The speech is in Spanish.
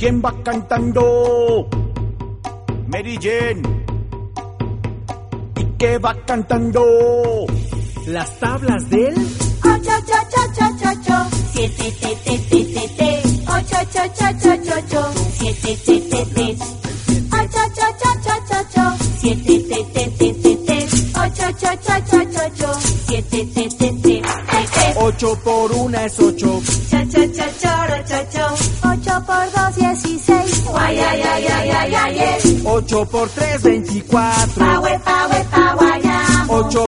¿Quién va cantando? Mary Jane. ¿Y qué va cantando? Las tablas del 8, 7, 8, 7, 7, 8 por 1 es 8. 8 por 2, 16. 8 por 3, 24. 8